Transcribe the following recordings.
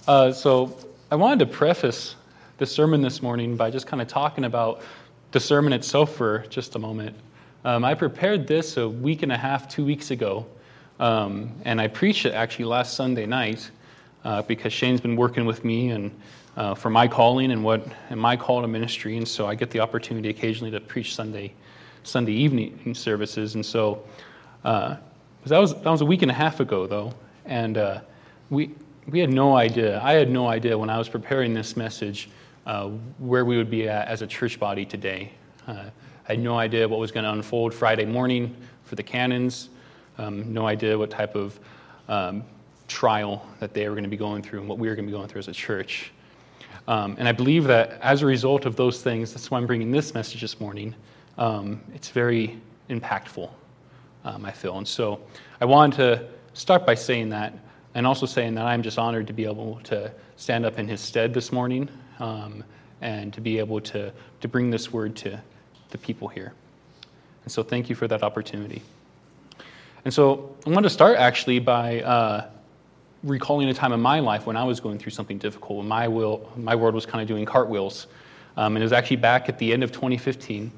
So I wanted to preface the sermon this morning by just kind of talking about the sermon itself for just a moment. I prepared this a week and a half, 2 weeks ago, and I preached it actually last Sunday night because Shane's been working with me and for my calling and my call to ministry, and so I get the opportunity occasionally to preach Sunday evening services, and so that was a week and a half ago though, and we had no idea. I had no idea when I was preparing this message where we would be at as a church body today. I had no idea what was going to unfold Friday morning for the Cannons. No idea what type of trial that they were going to be going through and what we were going to be going through as a church. And I believe that as a result of those things, that's why I'm bringing this message this morning. It's very impactful, I feel. And so I wanted to start by saying that, and also saying that I'm just honored to be able to stand up in his stead this morning and to be able to bring this word to the people here. And so thank you for that opportunity. And so I want to start actually by recalling a time in my life when I was going through something difficult. My world was kind of doing cartwheels. And it was actually back at the end of 2015.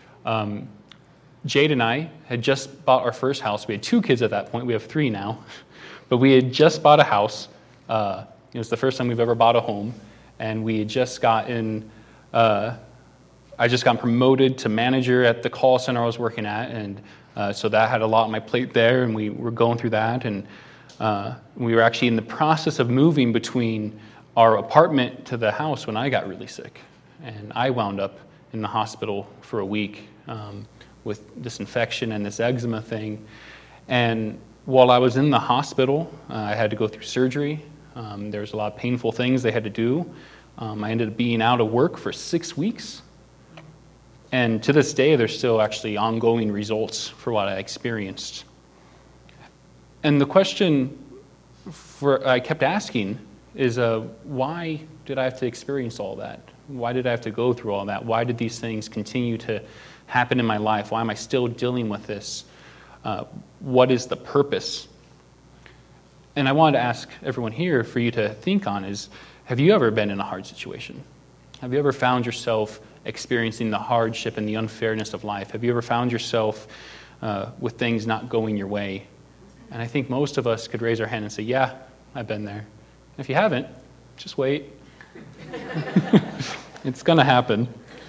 Jade and I had just bought our first house. We had 2 kids at that point. We have 3 now. But we had just bought a house. It was the first time we've ever bought a home. And we had just gotten, I just got promoted to manager at the call center I was working at. And so that had a lot on my plate there. And we were going through that. And we were actually in the process of moving between our apartment to the house when I got really sick. And I wound up in the hospital for a week with this infection and this eczema thing. And while I was in the hospital, I had to go through surgery. There was a lot of painful things they had to do. I ended up being out of work for 6 weeks. And to this day, there's still actually ongoing results for what I experienced. And the question I kept asking is, why did I have to experience all that? Why did I have to go through all that? Why did these things continue to happen in my life? Why am I still dealing with this? What is the purpose? And I wanted to ask everyone here for you to think on is, have you ever been in a hard situation? Have you ever found yourself experiencing the hardship and the unfairness of life? Have you ever found yourself with things not going your way? And I think most of us could raise our hand and say, yeah, I've been there. If you haven't, just wait. It's going to happen.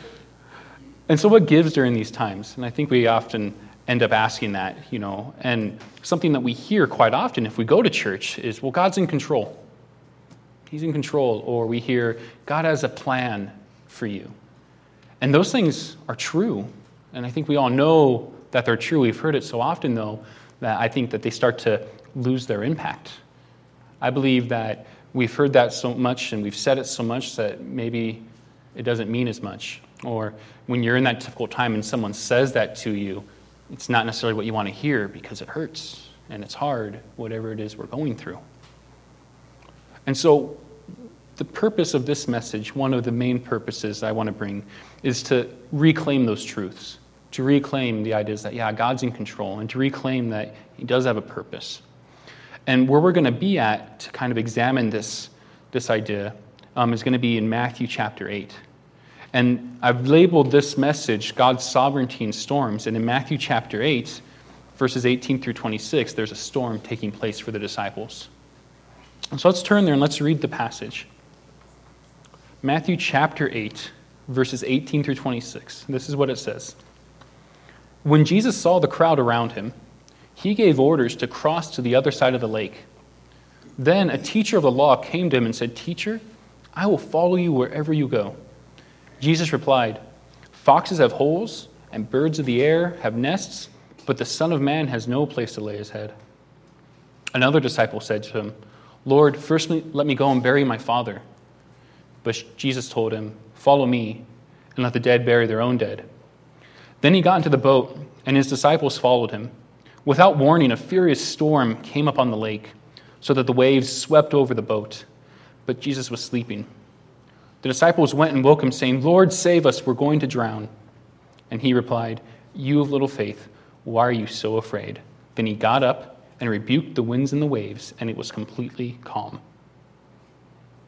And so what gives during these times? And I think we often end up asking that, and something that we hear quite often if we go to church is, well, God's in control. He's in control. Or we hear, God has a plan for you. And those things are true. And I think we all know that they're true. We've heard it so often, though, that I think that they start to lose their impact. I believe that we've heard that so much and we've said it so much that maybe it doesn't mean as much. Or when you're in that difficult time and someone says that to you, it's not necessarily what you want to hear because it hurts and it's hard, whatever it is we're going through. And so the purpose of this message, one of the main purposes I want to bring, is to reclaim those truths, to reclaim the ideas that, yeah, God's in control, and to reclaim that He does have a purpose. And where we're going to be at to kind of examine this idea is going to be in Matthew chapter 8. And I've labeled this message, God's Sovereignty in Storms. And in Matthew chapter 8, verses 18 through 26, there's a storm taking place for the disciples. And so let's turn there and let's read the passage. Matthew chapter 8, verses 18 through 26. This is what it says. When Jesus saw the crowd around him, he gave orders to cross to the other side of the lake. Then a teacher of the law came to him and said, "Teacher, I will follow you wherever you go." Jesus replied, "Foxes have holes, and birds of the air have nests, but the Son of Man has no place to lay his head." Another disciple said to him, "Lord, first let me go and bury my father." But Jesus told him, "Follow me, and let the dead bury their own dead." Then he got into the boat, and his disciples followed him. Without warning, a furious storm came up on the lake, so that the waves swept over the boat. But Jesus was sleeping. The disciples went and woke him, saying, "Lord, save us, we're going to drown." And he replied, "You of little faith, why are you so afraid?" Then he got up and rebuked the winds and the waves, and it was completely calm.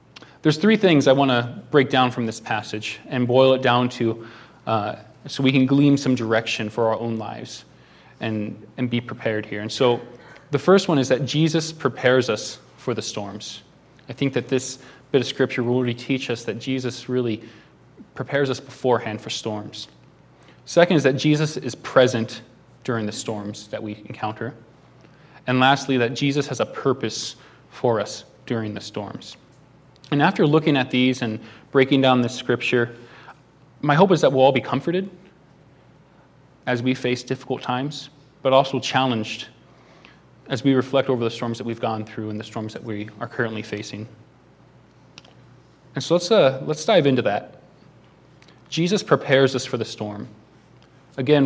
There's three things I want to break down from this passage and boil it down to so we can glean some direction for our own lives and be prepared here. And so the first one is that Jesus prepares us for the storms. I think that this bit of scripture will really teach us that Jesus really prepares us beforehand for storms. Second is that Jesus is present during the storms that we encounter. And lastly, that Jesus has a purpose for us during the storms. And after looking at these and breaking down this scripture, my hope is that we'll all be comforted as we face difficult times, but also challenged as we reflect over the storms that we've gone through and the storms that we are currently facing. And so let's dive into that. Jesus prepares us for the storm. Again,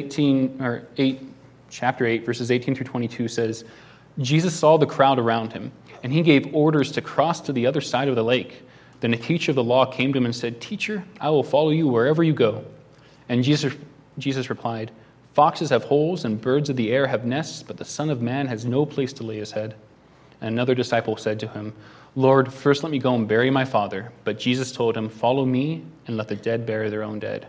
chapter 8, verses 18 through 22 says, Jesus saw the crowd around him, and he gave orders to cross to the other side of the lake. Then a teacher of the law came to him and said, Teacher, I will follow you wherever you go. And Jesus replied, Foxes have holes and birds of the air have nests, but the Son of Man has no place to lay his head. And another disciple said to him, Lord, first let me go and bury my father. But Jesus told him, Follow me and let the dead bury their own dead.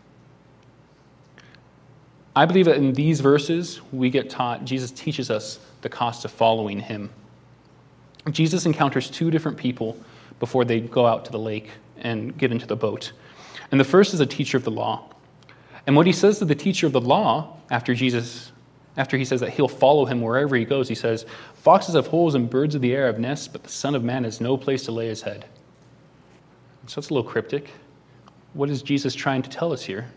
I believe that in these verses, we get taught, Jesus teaches us the cost of following him. Jesus encounters two different people before they go out to the lake and get into the boat. And the first is a teacher of the law. And what he says to the teacher of the law, after he says that he'll follow him wherever he goes, he says, Foxes have holes and birds of the air have nests, but the Son of Man has no place to lay his head. So it's a little cryptic. What is Jesus trying to tell us here?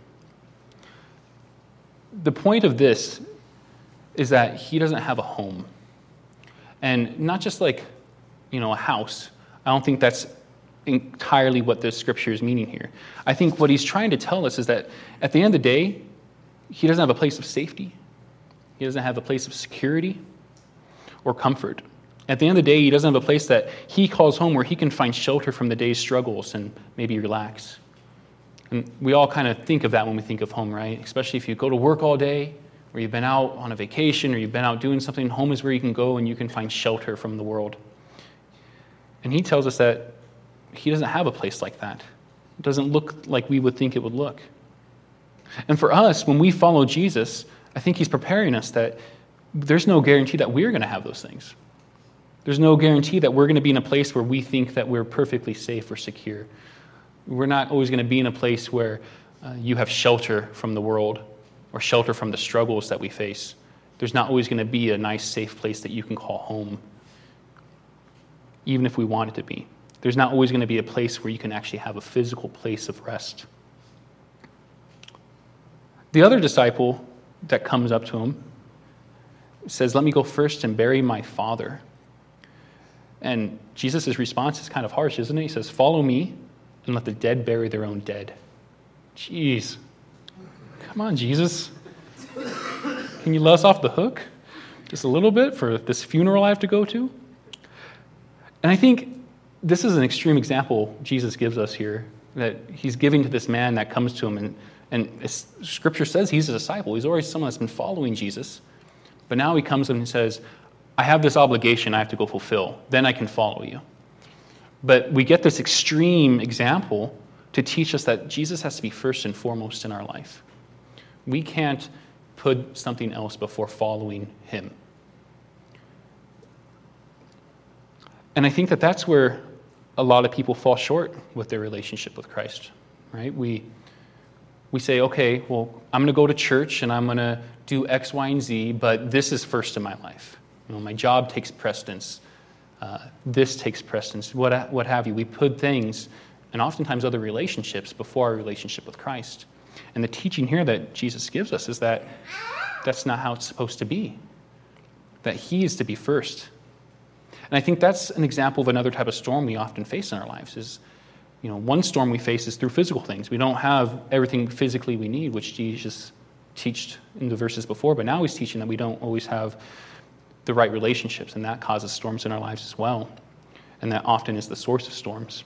The point of this is that he doesn't have a home. And not just like, a house. I don't think that's entirely what this scripture is meaning here. I think what he's trying to tell us is that at the end of the day, he doesn't have a place of safety. He doesn't have a place of security or comfort. At the end of the day, he doesn't have a place that he calls home where he can find shelter from the day's struggles and maybe relax. And we all kind of think of that when we think of home, right? Especially if you go to work all day, or you've been out on a vacation, or you've been out doing something. Home is where you can go and you can find shelter from the world. And he tells us that he doesn't have a place like that. It doesn't look like we would think it would look. And for us, when we follow Jesus, I think he's preparing us that there's no guarantee that we're going to have those things. There's no guarantee that we're going to be in a place where we think that we're perfectly safe or secure. We're not always going to be in a place where you have shelter from the world or shelter from the struggles that we face. There's not always going to be a nice, safe place that you can call home, even if we want it to be. There's not always going to be a place where you can actually have a physical place of rest. The other disciple that comes up to him says, Let me go first and bury my father. And Jesus' response is kind of harsh, isn't it? He says, Follow me and let the dead bury their own dead. Jeez. Come on, Jesus. Can you let us off the hook just a little bit for this funeral I have to go to? And I think this is an extreme example Jesus gives us here, that he's giving to this man that comes to him. And Scripture says he's a disciple. He's already someone that's been following Jesus. But now he comes and says, I have this obligation I have to go fulfill. Then I can follow you. But we get this extreme example to teach us that Jesus has to be first and foremost in our life. We can't put something else before following him. And I think that that's where a lot of people fall short with their relationship with Christ, right? We say, okay, well, I'm going to go to church and I'm going to do X, Y, and Z, but this is first in my life. My job takes precedence. This takes precedence, what have you. We put things, and oftentimes other relationships, before our relationship with Christ. And the teaching here that Jesus gives us is that that's not how it's supposed to be, that he is to be first. And I think that's an example of another type of storm we often face in our lives is, one storm we face is through physical things. We don't have everything physically we need, which Jesus taught in the verses before, but now he's teaching that we don't always have the right relationships, and that causes storms in our lives as well. And that often is the source of storms.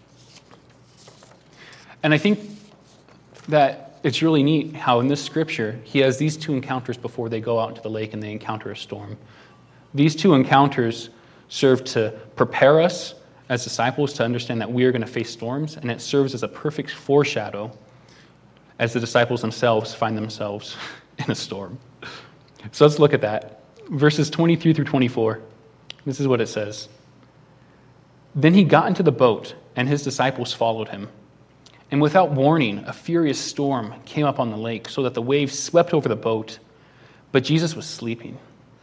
And I think that it's really neat how in this scripture, he has these two encounters before they go out into the lake and they encounter a storm. These two encounters serve to prepare us as disciples to understand that we are going to face storms, and it serves as a perfect foreshadow as the disciples themselves find themselves in a storm. So let's look at that. Verses 23 through 24. This is what it says. Then he got into the boat, and his disciples followed him. And without warning, a furious storm came up on the lake, so that the waves swept over the boat. But Jesus was sleeping.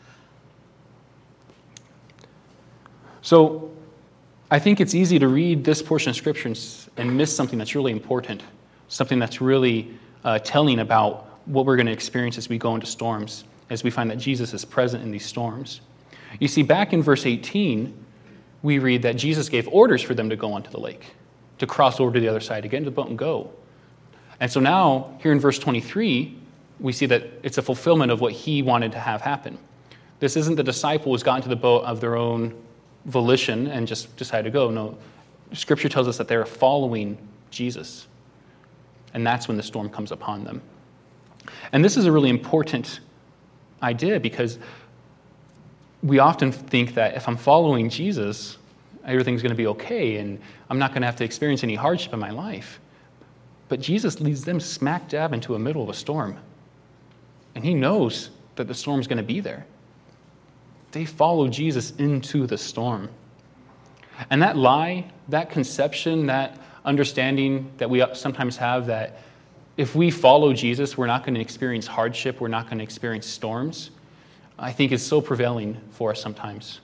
So I think it's easy to read this portion of Scripture and miss something that's really important, something that's really telling about what we're going to experience as we go into storms, as we find that Jesus is present in these storms. You see, back in verse 18, we read that Jesus gave orders for them to go onto the lake, to cross over to the other side, to get into the boat and go. And so now, here in verse 23, we see that it's a fulfillment of what he wanted to have happen. This isn't the disciples got into the boat of their own volition and just decided to go. No, Scripture tells us that they're following Jesus. And that's when the storm comes upon them. And this is a really important idea because we often think that if I'm following Jesus, everything's going to be okay and I'm not going to have to experience any hardship in my life. But Jesus leads them smack dab into the middle of a storm. And he knows that the storm's going to be there. They follow Jesus into the storm. And that lie, that conception, that understanding that we sometimes have that if we follow Jesus, we're not going to experience hardship, we're not going to experience storms, I think is so prevailing for us sometimes.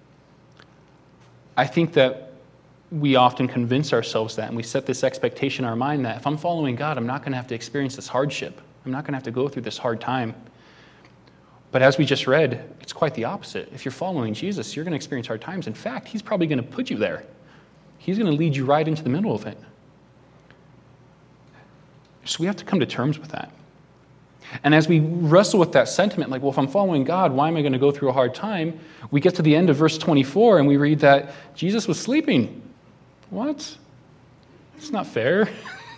I think that we often convince ourselves that, and we set this expectation in our mind that if I'm following God, I'm not going to have to experience this hardship. I'm not going to have to go through this hard time. But as we just read, it's quite the opposite. If you're following Jesus, you're going to experience hard times. In fact, he's probably going to put you there. He's going to lead you right into the middle of it. So we have to come to terms with that. And as we wrestle with that sentiment, like, well, if I'm following God, why am I going to go through a hard time? We get to the end of verse 24 and we read that Jesus was sleeping. What? It's not fair.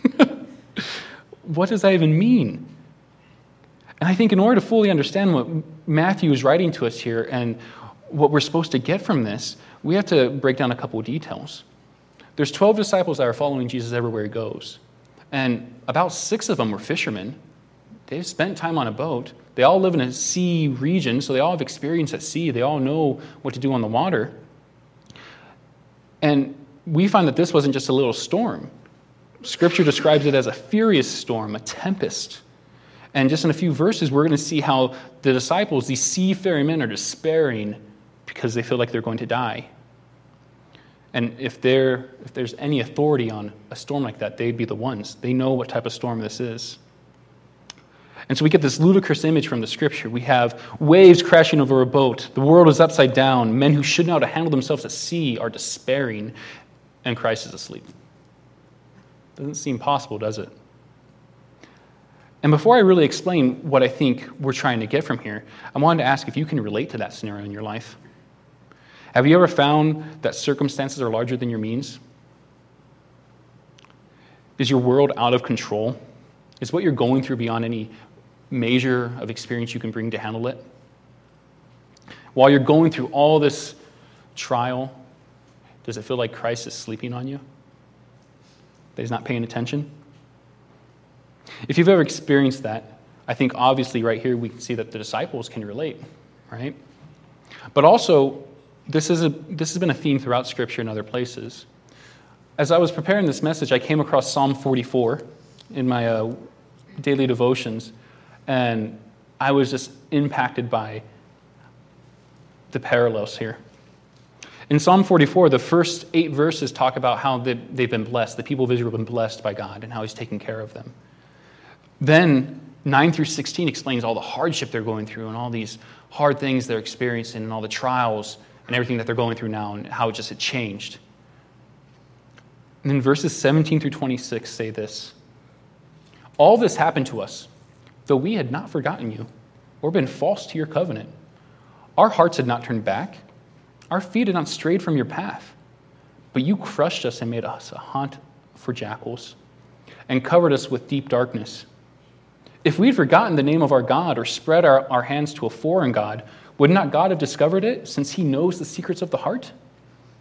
What does that even mean? And I think in order to fully understand what Matthew is writing to us here and what we're supposed to get from this, we have to break down a couple of details. There's 12 disciples that are following Jesus everywhere he goes. And about 6 of them were fishermen. They've spent time on a boat. They all live in a sea region, so they all have experience at sea. They all know what to do on the water. And we find that this wasn't just a little storm. Scripture describes it as a furious storm, a tempest. And just in a few verses, we're going to see how the disciples, these seafaring men, are despairing because they feel like they're going to die. And if there's any authority on a storm like that, they'd be the ones. They know what type of storm this is. And so we get this ludicrous image from the Scripture. We have waves crashing over a boat. The world is upside down. Men who should know how to handle themselves at sea are despairing, and Christ is asleep. Doesn't seem possible, does it? And before I really explain what I think we're trying to get from here, I wanted to ask if you can relate to that scenario in your life. Have you ever found that circumstances are larger than your means? Is your world out of control? Is what you're going through beyond any measure of experience you can bring to handle it? While you're going through all this trial, does it feel like Christ is sleeping on you? That he's not paying attention? If you've ever experienced that, I think obviously right here we can see that the disciples can relate, right? But also, this has been a theme throughout Scripture and other places. As I was preparing this message, I came across Psalm 44 in my daily devotions, and I was just impacted by the parallels here. In Psalm 44, the first 8 verses talk about how they've been blessed. The people of Israel have been blessed by God and how he's taken care of them. Then 9 through 16 explains all the hardship they're going through and all these hard things they're experiencing and all the trials and everything that they're going through now and how it just had changed. And then verses 17 through 26 say this: all this happened to us, though we had not forgotten you or been false to your covenant. Our hearts had not turned back. Our feet had not strayed from your path. But you crushed us and made us a haunt for jackals and covered us with deep darkness. If we had forgotten the name of our God or spread our hands to a foreign God, would not God have discovered it, since he knows the secrets of the heart?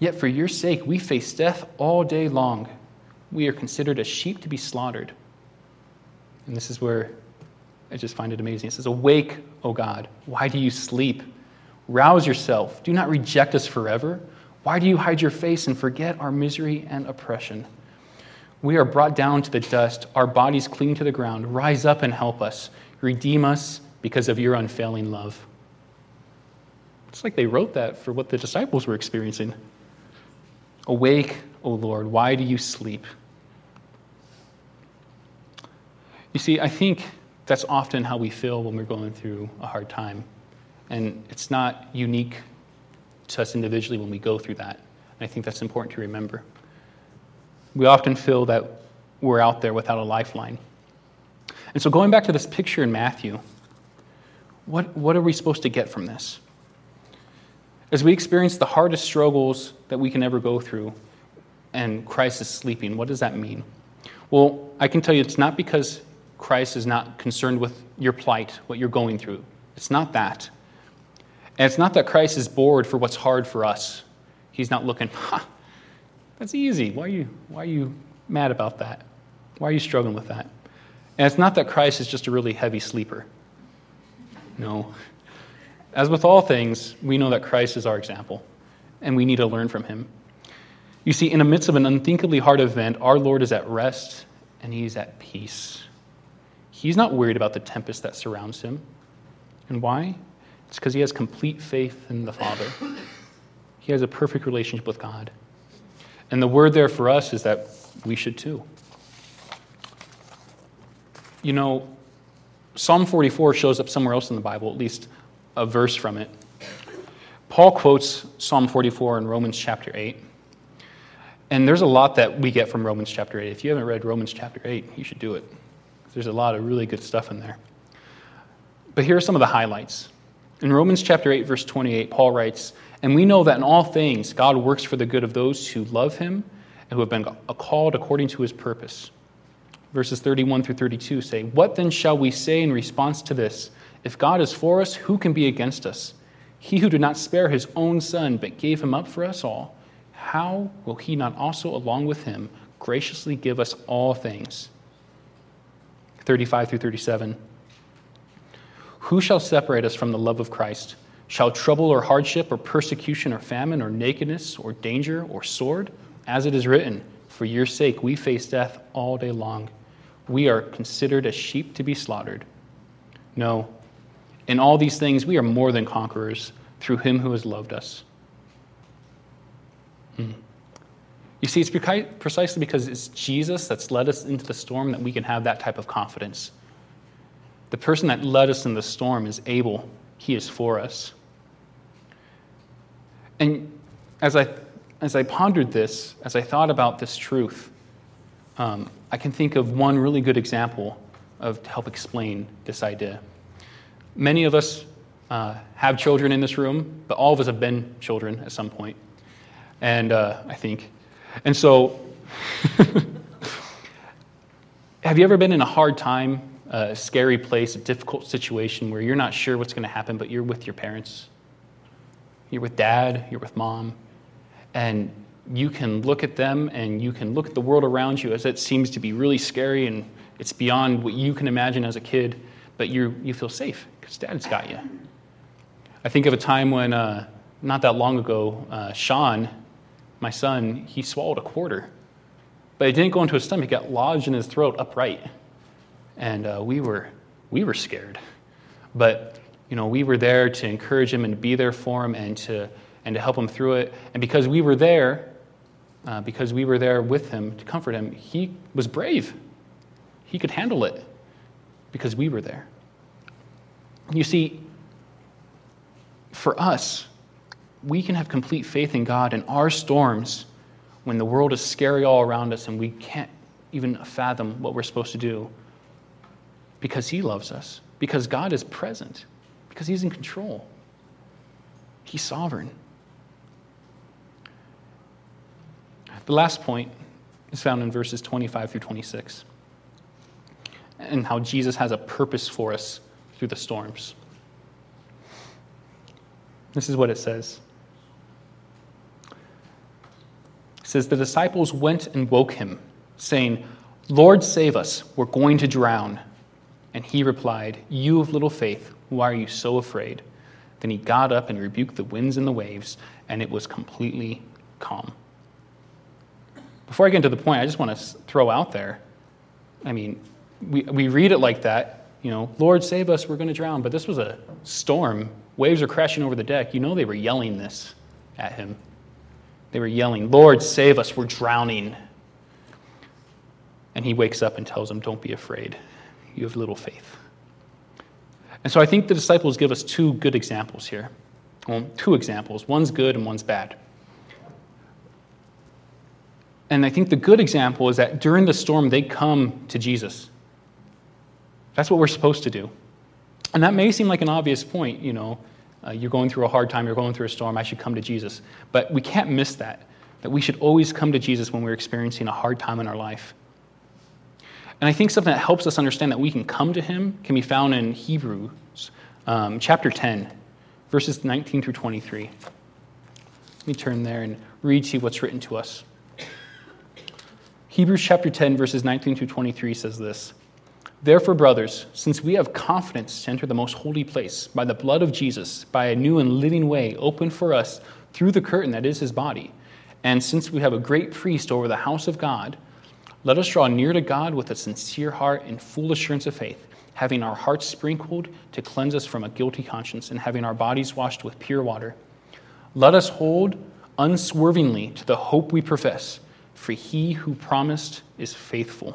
Yet for your sake we face death all day long. We are considered as sheep to be slaughtered. And this is where I just find it amazing. It says, awake, O God. Why do you sleep? Rouse yourself. Do not reject us forever. Why do you hide your face and forget our misery and oppression? We are brought down to the dust. Our bodies cling to the ground. Rise up and help us. Redeem us because of your unfailing love. It's like they wrote that for what the disciples were experiencing. Awake, O Lord. Why do you sleep? You see, I think that's often how we feel when we're going through a hard time. And it's not unique to us individually when we go through that. And I think that's important to remember. We often feel that we're out there without a lifeline. And so going back to this picture in Matthew, what are we supposed to get from this? As we experience the hardest struggles that we can ever go through, and Christ is sleeping, what does that mean? Well, I can tell you it's not because Christ is not concerned with your plight, what you're going through. It's not that. And it's not that Christ is bored for what's hard for us. He's not looking, that's easy. Why are you mad about that? Why are you struggling with that? And it's not that Christ is just a really heavy sleeper. No. As with all things, we know that Christ is our example, and we need to learn from him. You see, in the midst of an unthinkably hard event, our Lord is at rest, and he's at peace. He's not worried about the tempest that surrounds him. And why? It's because he has complete faith in the Father. He has a perfect relationship with God. And the word there for us is that we should too. You know, Psalm 44 shows up somewhere else in the Bible, at least a verse from it. Paul quotes Psalm 44 in Romans chapter 8. And there's a lot that we get from Romans chapter 8. If you haven't read Romans chapter 8, you should do it. There's a lot of really good stuff in there. But here are some of the highlights. In Romans chapter 8, verse 28, Paul writes, "And we know that in all things God works for the good of those who love him and who have been called according to his purpose." Verses 31 through 32 say, "What then shall we say in response to this? If God is for us, who can be against us? He who did not spare his own son, but gave him up for us all, how will he not also, along with him, graciously give us all things?" 35 through 37. "Who shall separate us from the love of Christ? Shall trouble or hardship or persecution or famine or nakedness or danger or sword? As it is written, for your sake we face death all day long. We are considered as sheep to be slaughtered. No, in all these things we are more than conquerors through him who has loved us." You see, it's precisely because it's Jesus that's led us into the storm that we can have that type of confidence. The person that led us in the storm is able. He is for us. And as I pondered this, as I thought about this truth, I can think of one really good example to help explain this idea. Many of us have children in this room, but all of us have been children at some point. And I think. And so, have you ever been in a hard time, a scary place, a difficult situation where you're not sure what's going to happen, but you're with your parents? You're with dad, you're with mom, and you can look at them and you can look at the world around you as it seems to be really scary and it's beyond what you can imagine as a kid, but you feel safe because dad's got you. I think of a time when, not that long ago, Sean, my son, he swallowed a quarter, but it didn't go into his stomach. It got lodged in his throat upright, and we were scared. But we were there to encourage him and to be there for him and to help him through it. And because we were there with him to comfort him, he was brave. He could handle it because we were there. You see, for us, we can have complete faith in God in our storms when the world is scary all around us and we can't even fathom what we're supposed to do, because he loves us, because God is present, because he's in control. He's sovereign. The last point is found in verses 25 through 26, and how Jesus has a purpose for us through the storms. This is what it says. says, the disciples went and woke him, saying, Lord, save us, we're going to drown. And he replied, you of little faith, why are you so afraid? Then he got up and rebuked the winds and the waves, and it was completely calm. Before I get into the point, I just want to throw out there, I mean, we read it like that, Lord, save us, we're going to drown. But this was a storm. Waves are crashing over the deck. They were yelling this at him. They were yelling, Lord, save us, we're drowning. And he wakes up and tells them, don't be afraid. You have little faith. And so I think the disciples give us two good examples here. Well, two examples. One's good and one's bad. And I think the good example is that during the storm, they come to Jesus. That's what we're supposed to do. And that may seem like an obvious point, you're going through a hard time, you're going through a storm, I should come to Jesus. But we can't miss that we should always come to Jesus when we're experiencing a hard time in our life. And I think something that helps us understand that we can come to him can be found in Hebrews chapter 10, verses 19 through 23. Let me turn there and read to you what's written to us. Hebrews chapter 10, verses 19 through 23 says this, therefore, brothers, since we have confidence to enter the most holy place by the blood of Jesus, by a new and living way opened for us through the curtain that is his body, and since we have a great priest over the house of God, let us draw near to God with a sincere heart and full assurance of faith, having our hearts sprinkled to cleanse us from a guilty conscience, and having our bodies washed with pure water. Let us hold unswervingly to the hope we profess, for he who promised is faithful.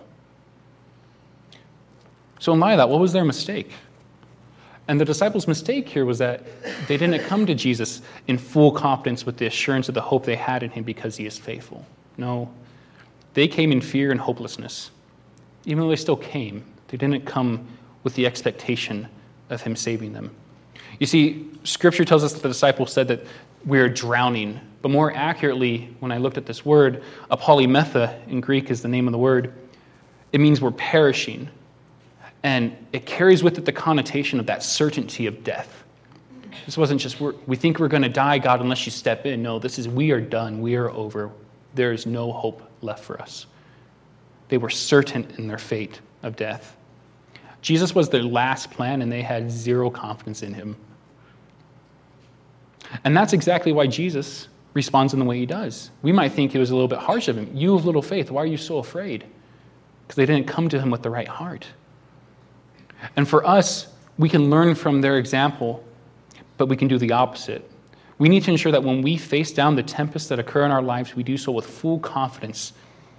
So in light of that, what was their mistake? And the disciples' mistake here was that they didn't come to Jesus in full confidence with the assurance of the hope they had in him because he is faithful. No, they came in fear and hopelessness. Even though they still came, they didn't come with the expectation of him saving them. You see, Scripture tells us that the disciples said that we're drowning. But more accurately, when I looked at this word, apolymetha in Greek is the name of the word. It means we're perishing. And it carries with it the connotation of that certainty of death. This wasn't just, we think we're going to die, God, unless you step in. No, this is, we are done. We are over. There is no hope left for us. They were certain in their fate of death. Jesus was their last plan, and they had zero confidence in him. And that's exactly why Jesus responds in the way he does. We might think it was a little bit harsh of him. You of little faith, why are you so afraid? Because they didn't come to him with the right heart. And for us, we can learn from their example, but we can do the opposite. We need to ensure that when we face down the tempests that occur in our lives, we do so with full confidence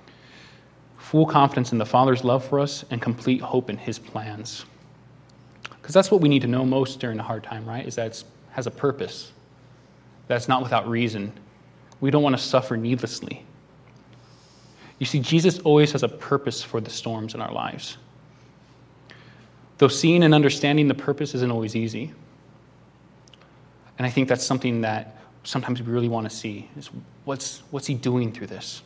in the Father's love for us and complete hope in his plans. Because that's what we need to know most during a hard time, right? Is that it has a purpose. That's not without reason. We don't want to suffer needlessly. You see, Jesus always has a purpose for the storms in our lives. Though seeing and understanding the purpose isn't always easy. And I think that's something that sometimes we really want to see, is what's he doing through this?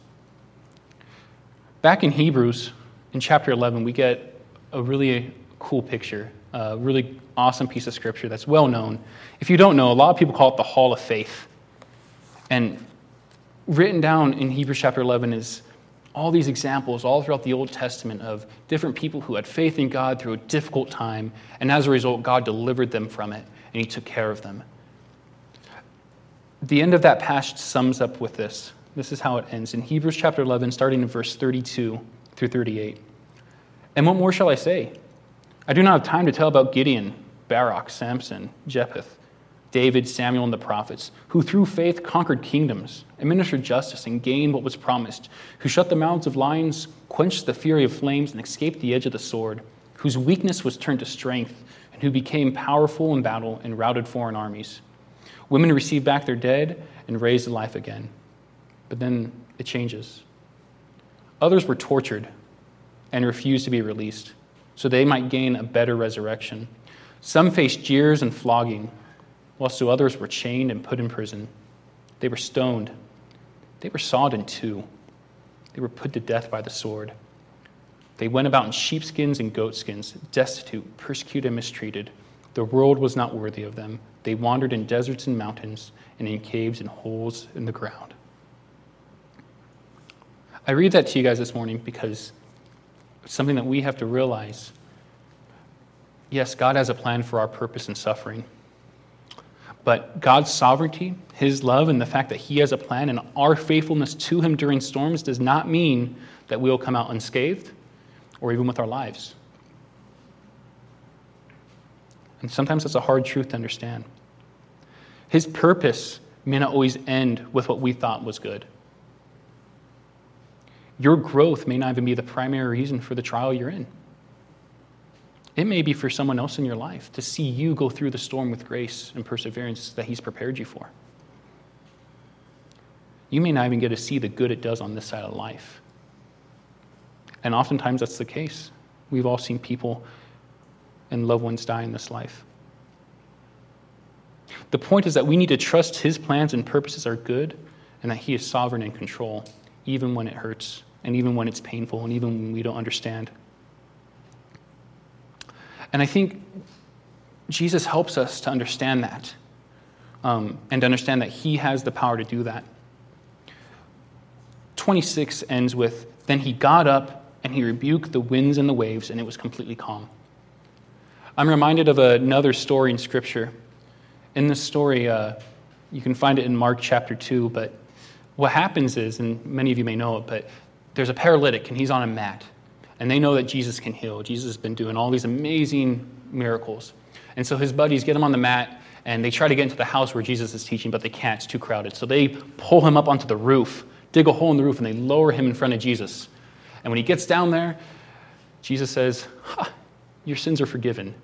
Back in Hebrews, in chapter 11, we get a really cool picture, a really awesome piece of scripture that's well known. If you don't know, a lot of people call it the Hall of Faith. And written down in Hebrews chapter 11 is all these examples all throughout the Old Testament of different people who had faith in God through a difficult time, and as a result, God delivered them from it, and he took care of them. The end of that passage sums up with this. This is how it ends. In Hebrews chapter 11, starting in verse 32 through 38. And what more shall I say? I do not have time to tell about Gideon, Barak, Samson, Jephthah, David, Samuel, and the prophets, who through faith conquered kingdoms, administered justice, and gained what was promised, who shut the mouths of lions, quenched the fury of flames, and escaped the edge of the sword, whose weakness was turned to strength, and who became powerful in battle and routed foreign armies. Women received back their dead and raised to life again. But then it changes. Others were tortured and refused to be released, so they might gain a better resurrection. Some faced jeers and flogging, whilst to others were chained and put in prison. They were stoned. They were sawed in two. They were put to death by the sword. They went about in sheepskins and goatskins, destitute, persecuted, and mistreated. The world was not worthy of them. They wandered in deserts and mountains, and in caves and holes in the ground. I read that to you guys this morning because it's something that we have to realize. Yes, God has a plan for our purpose and suffering. But God's sovereignty, his love, and the fact that he has a plan and our faithfulness to him during storms does not mean that we will come out unscathed or even with our lives. And sometimes that's a hard truth to understand. His purpose may not always end with what we thought was good. Your growth may not even be the primary reason for the trial you're in. It may be for someone else in your life to see you go through the storm with grace and perseverance that he's prepared you for. You may not even get to see the good it does on this side of life. And oftentimes that's the case. We've all seen people and loved ones die in this life. The point is that we need to trust his plans and purposes are good and that he is sovereign and in control, even when it hurts and even when it's painful and even when we don't understand. And I think Jesus helps us to understand that and to understand that he has the power to do that. 26 ends with, "Then he got up and he rebuked the winds and the waves, and it was completely calm." I'm reminded of another story in Scripture. In this story, you can find it in Mark chapter 2, but what happens is, and many of you may know it, but there's a paralytic and he's on a mat. And they know that Jesus can heal. Jesus has been doing all these amazing miracles. And so his buddies get him on the mat, and they try to get into the house where Jesus is teaching, but they can't. It's too crowded. So they pull him up onto the roof, dig a hole in the roof, and they lower him in front of Jesus. And when he gets down there, Jesus says, "Your sins are forgiven."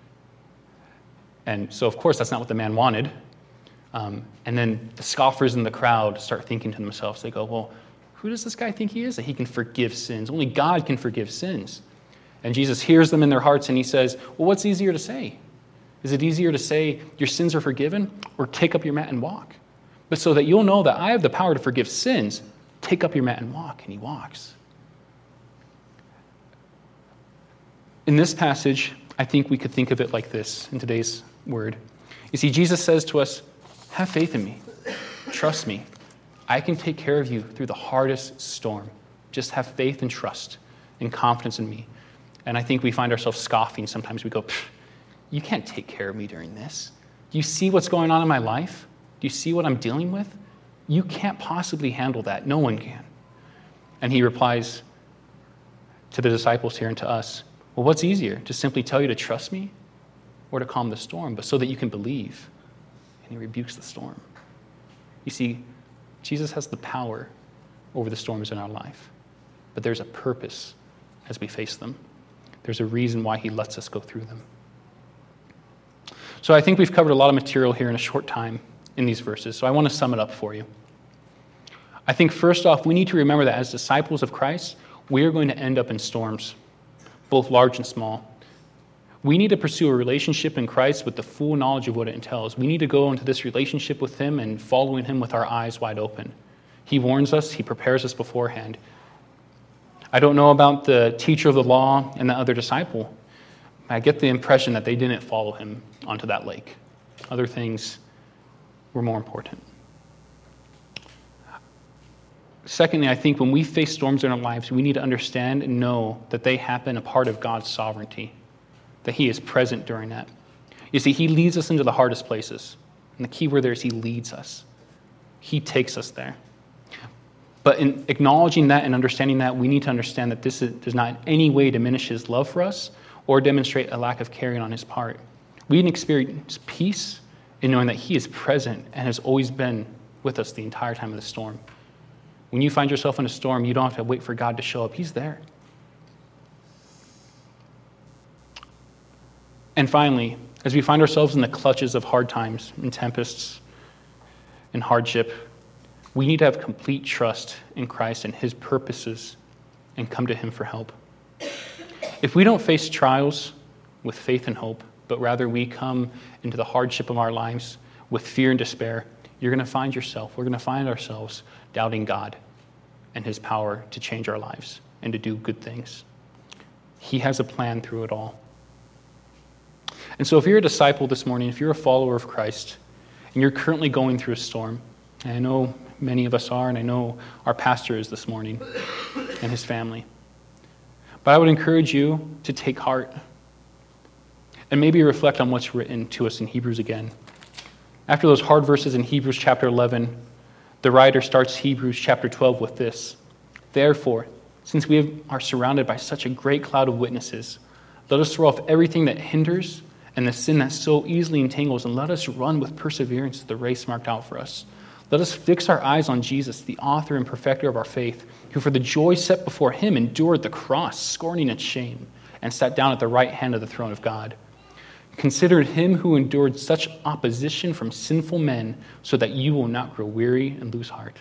And so, of course, that's not what the man wanted. And then the scoffers in the crowd start thinking to themselves, they go, "Well, who does this guy think he is that he can forgive sins? Only God can forgive sins." And Jesus hears them in their hearts and he says, "Well, what's easier to say? Is it easier to say your sins are forgiven or take up your mat and walk? But so that you'll know that I have the power to forgive sins, take up your mat and walk." And he walks. In this passage, I think we could think of it like this in today's word. You see, Jesus says to us, have faith in me. Trust me. I can take care of you through the hardest storm. Just have faith and trust and confidence in me. And I think we find ourselves scoffing. Sometimes we go, "You can't take care of me during this. Do you see what's going on in my life? Do you see what I'm dealing with? You can't possibly handle that. No one can." And he replies to the disciples here and to us, "Well, what's easier? To simply tell you to trust me or to calm the storm, but so that you can believe?" And he rebukes the storm. You see, Jesus has the power over the storms in our life, but there's a purpose as we face them. There's a reason why he lets us go through them. So I think we've covered a lot of material here in a short time in these verses, so I want to sum it up for you. I think first off, we need to remember that as disciples of Christ, we are going to end up in storms, both large and small. We need to pursue a relationship in Christ with the full knowledge of what it entails. We need to go into this relationship with him and following him with our eyes wide open. He warns us. He prepares us beforehand. I don't know about the teacher of the law and the other disciple. I get the impression that they didn't follow him onto that lake. Other things were more important. Secondly, I think when we face storms in our lives, we need to understand and know that they happen a part of God's sovereignty, that he is present during that. You see, he leads us into the hardest places. And the key word there is he leads us. He takes us there. But in acknowledging that and understanding that, we need to understand that this does not in any way diminish his love for us or demonstrate a lack of caring on his part. We can experience peace in knowing that he is present and has always been with us the entire time of the storm. When you find yourself in a storm, you don't have to wait for God to show up. He's there. And finally, as we find ourselves in the clutches of hard times and tempests and hardship, we need to have complete trust in Christ and his purposes and come to him for help. If we don't face trials with faith and hope, but rather we come into the hardship of our lives with fear and despair, we're going to find ourselves doubting God and his power to change our lives and to do good things. He has a plan through it all. And so if you're a disciple this morning, if you're a follower of Christ, and you're currently going through a storm, and I know Many of us are, and I know our pastor is this morning and his family. But I would encourage you to take heart and maybe reflect on what's written to us in Hebrews again. After those hard verses in Hebrews chapter 11, the writer starts Hebrews chapter 12 with this. Therefore, since we are surrounded by such a great cloud of witnesses, let us throw off everything that hinders and the sin that so easily entangles, and let us run with perseverance the race marked out for us. Let us fix our eyes on Jesus, the author and perfecter of our faith, who for the joy set before him endured the cross, scorning its shame, and sat down at the right hand of the throne of God. Consider him who endured such opposition from sinful men, so that you will not grow weary and lose heart.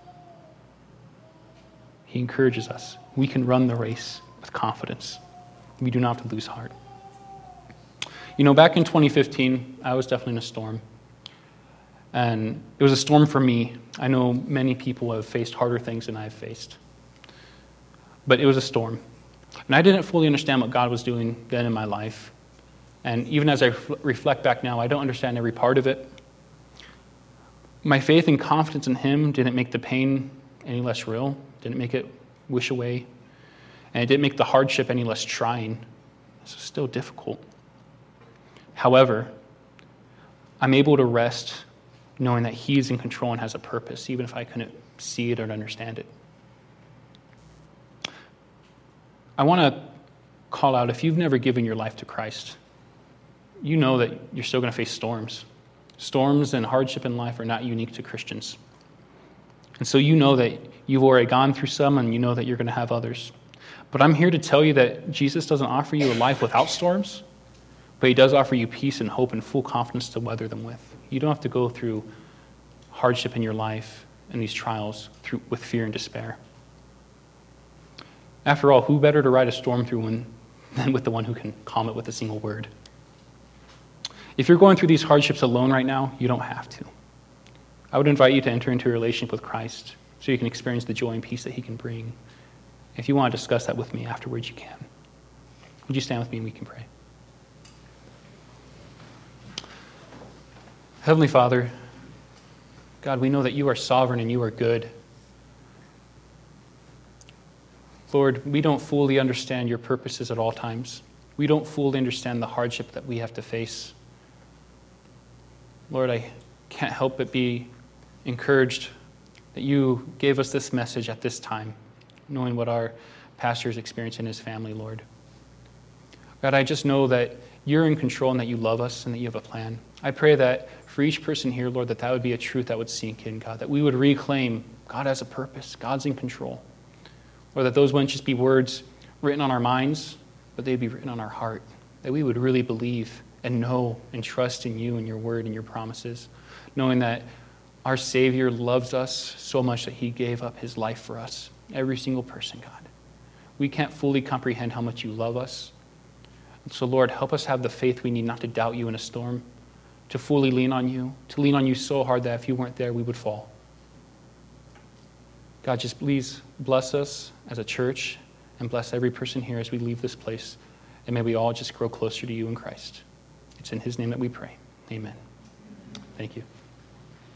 He encourages us. We can run the race with confidence. We do not have to lose heart. You know, back in 2015, I was definitely in a storm. And it was a storm for me. I know many people have faced harder things than I've faced. But it was a storm. And I didn't fully understand what God was doing then in my life. And even as I reflect back now, I don't understand every part of it. My faith and confidence in him didn't make the pain any less real, didn't make it wish away, and it didn't make the hardship any less trying. It's still difficult. However, I'm able to rest knowing that he's in control and has a purpose, even if I couldn't see it or understand it. I want to call out, if you've never given your life to Christ, you know that you're still going to face storms. Storms and hardship in life are not unique to Christians. And so you know that you've already gone through some, and you know that you're going to have others. But I'm here to tell you that Jesus doesn't offer you a life without storms, but he does offer you peace and hope and full confidence to weather them with. You don't have to go through hardship in your life and these trials with fear and despair. After all, who better to ride a storm through than with the one who can calm it with a single word? If you're going through these hardships alone right now, you don't have to. I would invite you to enter into a relationship with Christ so you can experience the joy and peace that he can bring. If you want to discuss that with me afterwards, you can. Would you stand with me and we can pray? Heavenly Father, God, we know that you are sovereign and you are good. Lord, we don't fully understand your purposes at all times. We don't fully understand the hardship that we have to face. Lord, I can't help but be encouraged that you gave us this message at this time, knowing what our pastor is experiencing in his family, Lord. God, I just know that you're in control and that you love us and that you have a plan. I pray that for each person here, Lord, that would be a truth that would sink in, God, that we would reclaim God has a purpose, God's in control. Or that those wouldn't just be words written on our minds, but they'd be written on our heart, that we would really believe and know and trust in you and your word and your promises, knowing that our Savior loves us so much that he gave up his life for us, every single person, God. We can't fully comprehend how much you love us. And so, Lord, help us have the faith we need not to doubt you in a storm, to fully lean on you so hard that if you weren't there, we would fall. God, just please bless us as a church and bless every person here as we leave this place. And may we all just grow closer to you in Christ. It's in his name that we pray. Amen. Thank you.